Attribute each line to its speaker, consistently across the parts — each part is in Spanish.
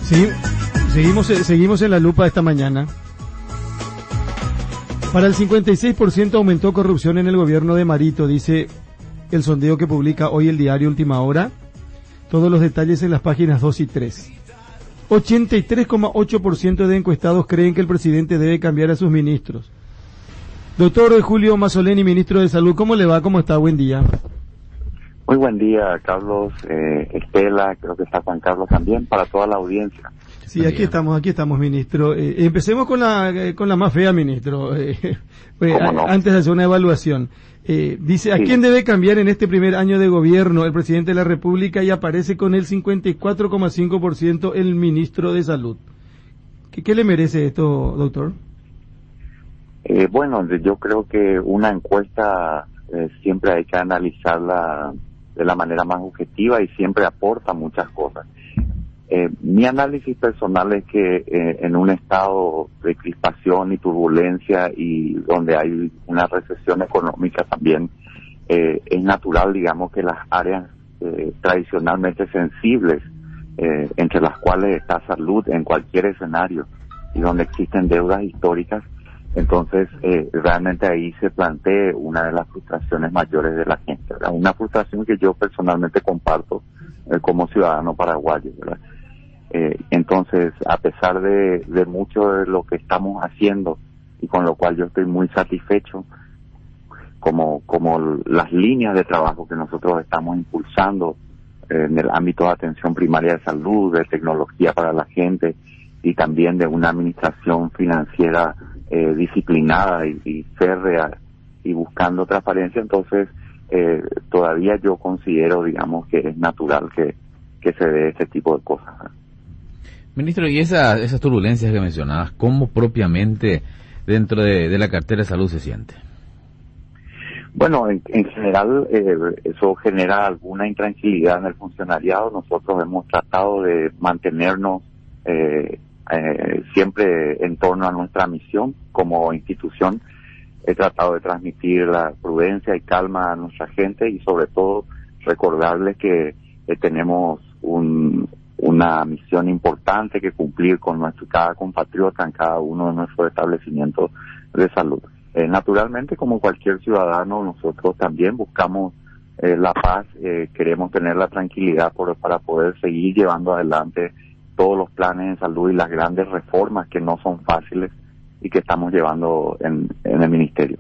Speaker 1: Sí, seguimos en la lupa esta mañana. Para el 56% aumentó corrupción en el gobierno de Marito, dice el sondeo que publica hoy el diario Última Hora. Todos los detalles en las páginas 2 y 3. 83,8% de encuestados creen que el presidente debe cambiar a sus ministros. Doctor Julio Mazzoleni, ministro de Salud, ¿cómo le va? ¿Cómo está? Buen día.
Speaker 2: Muy buen día, Carlos, Estela, creo que está Juan Carlos también, para toda la audiencia.
Speaker 1: Sí, aquí estamos, ministro. Empecemos con la más fea, ministro.
Speaker 2: No?
Speaker 1: Antes de hacer una evaluación. Dice, ¿a quién debe cambiar en este primer año de gobierno el presidente de la República? Y aparece con el 54,5% el ministro de Salud. ¿Qué le merece esto, doctor?
Speaker 2: Bueno, yo creo que una encuesta siempre hay que analizarla de la manera más objetiva y siempre aporta muchas cosas. Mi análisis personal es que en un estado de crispación y turbulencia y donde hay una recesión económica también, es natural, digamos, que las áreas tradicionalmente sensibles, entre las cuales está salud en cualquier escenario y donde existen deudas históricas, entonces realmente ahí se plantea una de las frustraciones mayores de la gente, ¿verdad? Una frustración que yo personalmente comparto como ciudadano paraguayo, ¿verdad? Entonces, a pesar de mucho de lo que estamos haciendo y con lo cual yo estoy muy satisfecho, como las líneas de trabajo que nosotros estamos impulsando en el ámbito de atención primaria de salud, de tecnología para la gente y también de una administración financiera disciplinada y férrea y buscando transparencia, entonces todavía yo considero, digamos, que es natural que se dé ese tipo de cosas, ¿no?
Speaker 3: Ministro, y esas turbulencias que mencionabas, ¿cómo propiamente dentro de la cartera de salud se siente?
Speaker 2: Bueno, en general eso genera alguna intranquilidad en el funcionariado. Nosotros hemos tratado de mantenernos siempre en torno a nuestra misión como institución. He tratado de transmitir la prudencia y calma a nuestra gente y sobre todo recordarles que tenemos una misión importante que cumplir con cada compatriota en cada uno de nuestros establecimientos de salud. Naturalmente, como cualquier ciudadano, nosotros también buscamos la paz, queremos tener la tranquilidad para poder seguir llevando adelante todos los planes de salud y las grandes reformas que no son fáciles y que estamos llevando en el ministerio.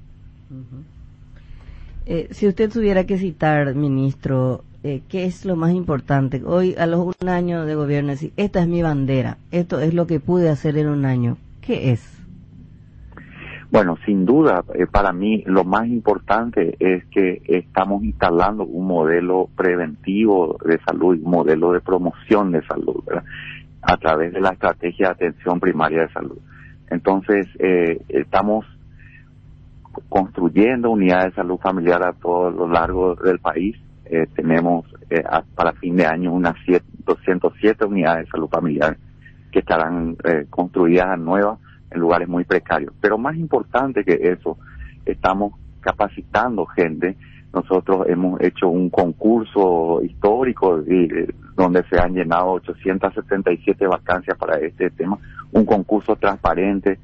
Speaker 4: Si usted tuviera que citar, ministro, ¿qué es lo más importante? Hoy, a los 1 año de gobierno, decir, esta es mi bandera, esto es lo que pude hacer en 1 año. ¿Qué es?
Speaker 2: Bueno, sin duda, para mí lo más importante es que estamos instalando un modelo preventivo de salud, un modelo de promoción de salud, ¿verdad? A través de la estrategia de atención primaria de salud. Entonces, estamos construyendo unidades de salud familiar a todo lo largo del país. Tenemos para fin de año unas 207 unidades de salud familiar que estarán construidas nuevas en lugares muy precarios. Pero más importante que eso, estamos capacitando gente. Nosotros hemos hecho un concurso histórico donde se han llenado 877 vacancias para este tema, un concurso transparente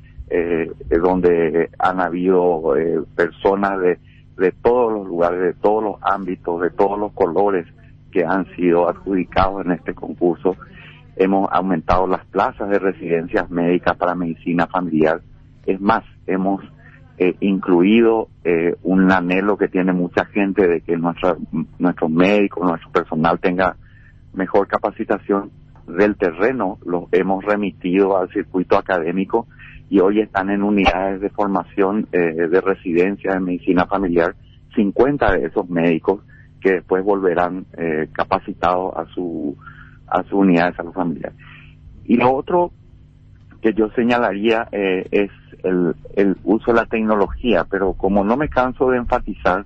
Speaker 2: donde han habido personas de todos los lugares, de todos los ámbitos, de todos los colores que han sido adjudicados en este concurso. Hemos aumentado las plazas de residencias médicas para medicina familiar. Es más, hemos incluido un anhelo que tiene mucha gente de que nuestros médicos, nuestro personal tenga mejor capacitación del terreno. Los hemos remitido al circuito académico y hoy están en unidades de formación de residencia de medicina familiar 50 de esos médicos que después volverán capacitados a su unidad de salud familiar. Y lo otro que yo señalaría es el uso de la tecnología, pero como no me canso de enfatizar,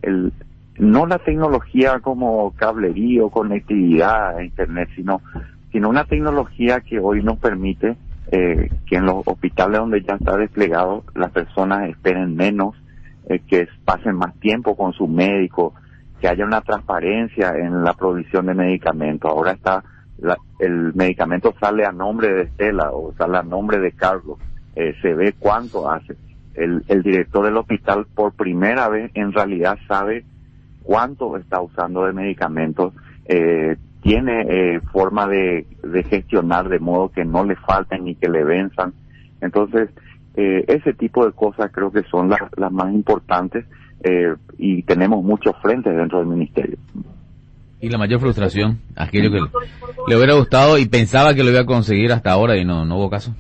Speaker 2: no la tecnología como cablería o conectividad a internet, sino una tecnología que hoy nos permite que en los hospitales donde ya está desplegado las personas esperen menos, que pasen más tiempo con su médico, que haya una transparencia en la provisión de medicamentos. Ahora está el medicamento sale a nombre de Estela o sale a nombre de Carlos, se ve cuánto hace. El director del hospital por primera vez en realidad sabe cuánto está usando de medicamentos, tiene forma de gestionar de modo que no le falten ni que le venzan. Entonces, ese tipo de cosas creo que son las más importantes, y tenemos muchos frentes dentro del ministerio.
Speaker 3: Y la mayor frustración, aquello que le hubiera gustado y pensaba que lo iba a conseguir hasta ahora y no hubo caso.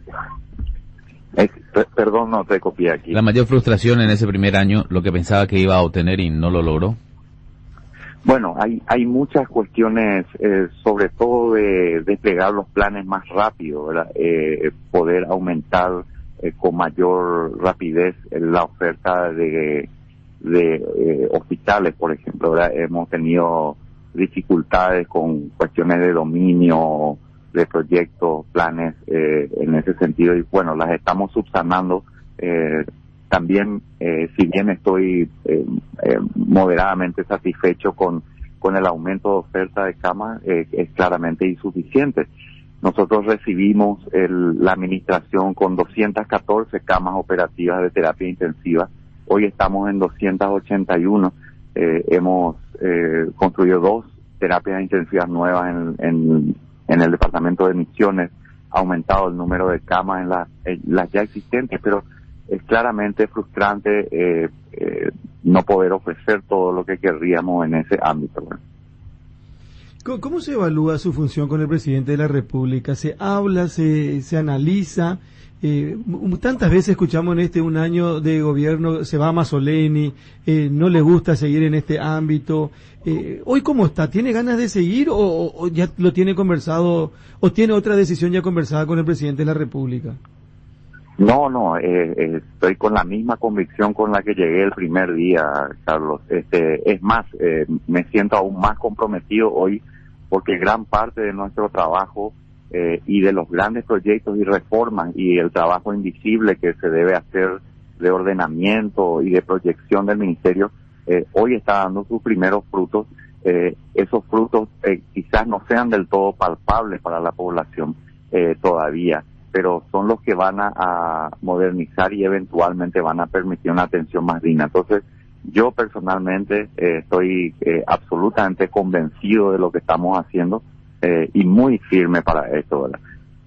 Speaker 2: Perdón, no te copié aquí.
Speaker 3: La mayor frustración en ese primer año, lo que pensaba que iba a obtener y no lo logró.
Speaker 2: Bueno, hay muchas cuestiones, sobre todo de desplegar los planes más rápido, ¿verdad? Poder aumentar con mayor rapidez la oferta de hospitales, por ejemplo, ¿verdad? Hemos tenido dificultades con cuestiones de dominio, de proyectos, planes, en ese sentido, y bueno, las estamos subsanando. También, si bien estoy moderadamente satisfecho con el aumento de oferta de camas, es claramente insuficiente. Nosotros recibimos la administración con 214 camas operativas de terapia intensiva. Hoy estamos en 281. Hemos construido 2 terapias intensivas nuevas en el departamento de Misiones, ha aumentado el número de camas en las ya existentes, pero es claramente frustrante no poder ofrecer todo lo que querríamos en ese ámbito.
Speaker 1: ¿Cómo se evalúa su función con el presidente de la República? ¿Se habla, se analiza? Tantas veces escuchamos en un año de gobierno, se va a Mazzoleni, no le gusta seguir en este ámbito. ¿Hoy cómo está? ¿Tiene ganas de seguir o ya lo tiene conversado, o tiene otra decisión ya conversada con el presidente de la República?
Speaker 2: No, estoy con la misma convicción con la que llegué el primer día, Carlos. Es más, me siento aún más comprometido hoy porque gran parte de nuestro trabajo y de los grandes proyectos y reformas y el trabajo invisible que se debe hacer de ordenamiento y de proyección del ministerio, hoy está dando sus primeros frutos. Esos frutos quizás no sean del todo palpables para la población todavía, pero son los que van a modernizar y eventualmente van a permitir una atención más digna. Entonces, yo personalmente estoy absolutamente convencido de lo que estamos haciendo y muy firme para esto, ¿verdad?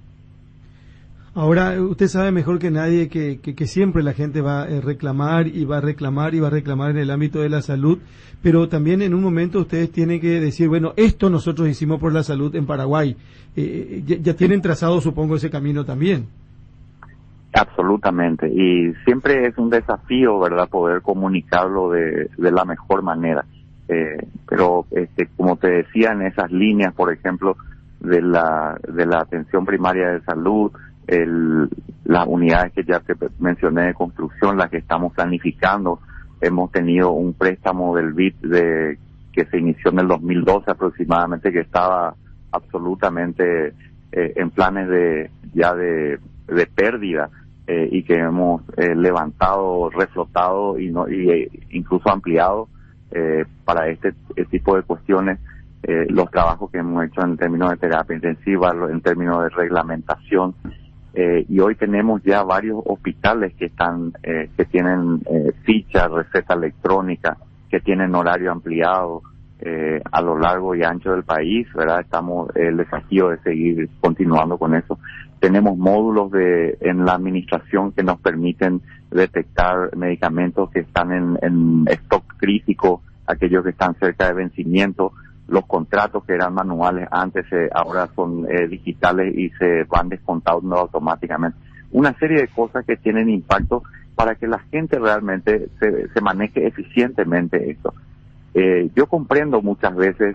Speaker 1: Ahora, usted sabe mejor que nadie que siempre la gente va a reclamar y va a reclamar y va a reclamar en el ámbito de la salud, pero también en un momento ustedes tienen que decir, bueno, esto nosotros hicimos por la salud en Paraguay. Ya tienen trazado, supongo, ese camino también.
Speaker 2: Absolutamente, y siempre es un desafío, ¿verdad?, poder comunicarlo de la mejor manera. Pero como te decía, en esas líneas, por ejemplo, de la atención primaria de salud, las unidades que ya te mencioné de construcción, las que estamos planificando, hemos tenido un préstamo del BID que se inició en el 2012 aproximadamente, que estaba absolutamente en planes de pérdida, y que hemos levantado, reflotado y incluso ampliado para este tipo de cuestiones. Los trabajos que hemos hecho en términos de terapia intensiva, en términos de reglamentación, y hoy tenemos ya varios hospitales que tienen ficha, receta electrónica, que tienen horario ampliado a lo largo y ancho del país, ¿verdad? Estamos el desafío de seguir continuando con eso. Tenemos módulos en la administración que nos permiten detectar medicamentos que están en stock crítico, aquellos que están cerca de vencimiento. Los contratos que eran manuales antes ahora son digitales y se van descontando automáticamente. Una serie de cosas que tienen impacto para que la gente realmente se maneje eficientemente esto. Yo comprendo muchas veces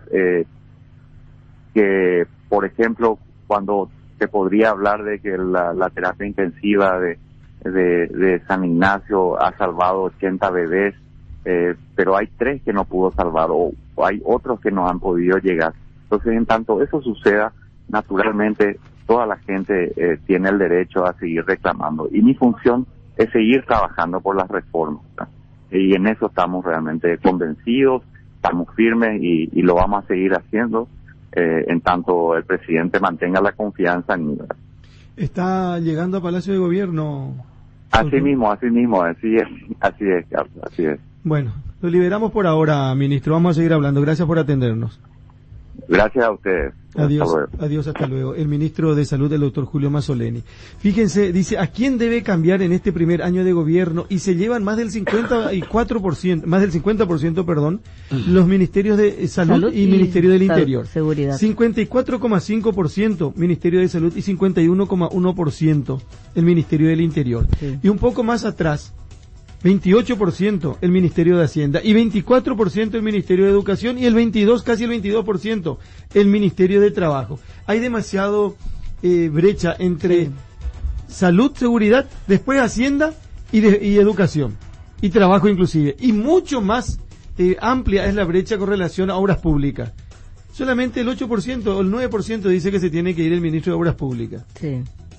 Speaker 2: que, por ejemplo, cuando se podría hablar de que la terapia intensiva de San Ignacio ha salvado 80 bebés, pero hay 3 que no pudo salvar, o hay otros que no han podido llegar. Entonces, en tanto eso suceda, naturalmente toda la gente tiene el derecho a seguir reclamando, y mi función es seguir trabajando por las reformas, ¿no? Y en eso estamos realmente convencidos, estamos firmes y lo vamos a seguir haciendo. en tanto el presidente mantenga la confianza en mí.
Speaker 1: Está llegando a Palacio de Gobierno.
Speaker 2: Así mismo, así es, Carlos, así es.
Speaker 1: Bueno, lo liberamos por ahora, ministro. Vamos a seguir hablando. Gracias por atendernos.
Speaker 2: Gracias a ustedes.
Speaker 1: Adiós, adiós, hasta luego. El ministro de Salud, el doctor Julio Mazzoleni. Fíjense, dice, ¿a quién debe cambiar en este primer año de gobierno? Y se llevan más del 54%, más del 50%, perdón, los ministerios de Salud y Ministerio del Interior.
Speaker 4: Seguridad.
Speaker 1: 54,5% Ministerio de Salud y 51,1% el Ministerio del Interior.
Speaker 4: Sí.
Speaker 1: Y un poco más atrás, 28% el Ministerio de Hacienda y 24% el Ministerio de Educación y casi el 22% el Ministerio de Trabajo. Hay demasiado brecha entre salud, seguridad, después Hacienda y educación y trabajo inclusive. Y mucho más amplia es la brecha con relación a obras públicas. Solamente el 8% o el 9% dice que se tiene que ir el ministro de Obras Públicas.
Speaker 4: Sí.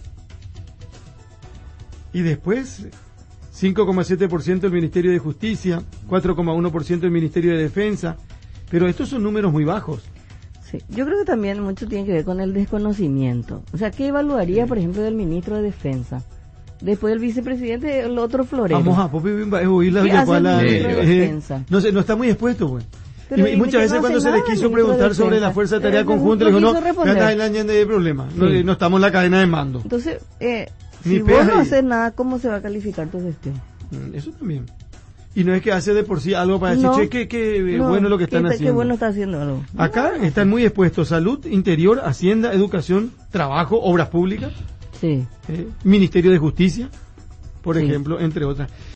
Speaker 1: Y después 5,7% el Ministerio de Justicia, 4,1% el Ministerio de Defensa, pero estos son números muy bajos.
Speaker 4: Sí. Yo creo que también mucho tiene que ver con el desconocimiento. O sea, ¿qué evaluaría, por ejemplo, del ministro de Defensa? Después del vicepresidente, el otro florero.
Speaker 1: Vamos a oír la
Speaker 4: ¿Qué hace el
Speaker 1: Villacuala,
Speaker 4: ministro de Defensa?
Speaker 1: no sé, no está muy expuesto, pues.
Speaker 4: Pero
Speaker 1: Y muchas veces
Speaker 4: no
Speaker 1: cuando
Speaker 4: hace
Speaker 1: se le
Speaker 4: nada
Speaker 1: quiso
Speaker 4: el ministro de
Speaker 1: preguntar sobre
Speaker 4: Defensa.
Speaker 1: la Fuerza de Tarea
Speaker 4: No
Speaker 1: Conjunta, le dijo,
Speaker 4: quiso
Speaker 1: no,
Speaker 4: responder.
Speaker 1: acá hay problema, no estamos en la cadena de mando.
Speaker 4: Entonces,
Speaker 1: Ni
Speaker 4: si
Speaker 1: pega
Speaker 4: vos no
Speaker 1: ahí.
Speaker 4: haces nada, ¿cómo se va a calificar tu gestión?
Speaker 1: Eso también. Y no es que hace de por sí algo para decir,
Speaker 4: No.
Speaker 1: che, qué
Speaker 4: No,
Speaker 1: bueno lo que están
Speaker 4: qué
Speaker 1: haciendo.
Speaker 4: bueno está haciendo algo.
Speaker 1: Acá están muy expuestos salud, interior, hacienda, educación, trabajo, obras públicas,
Speaker 4: Sí.
Speaker 1: Ministerio de Justicia, por
Speaker 4: Sí.
Speaker 1: ejemplo, entre otras.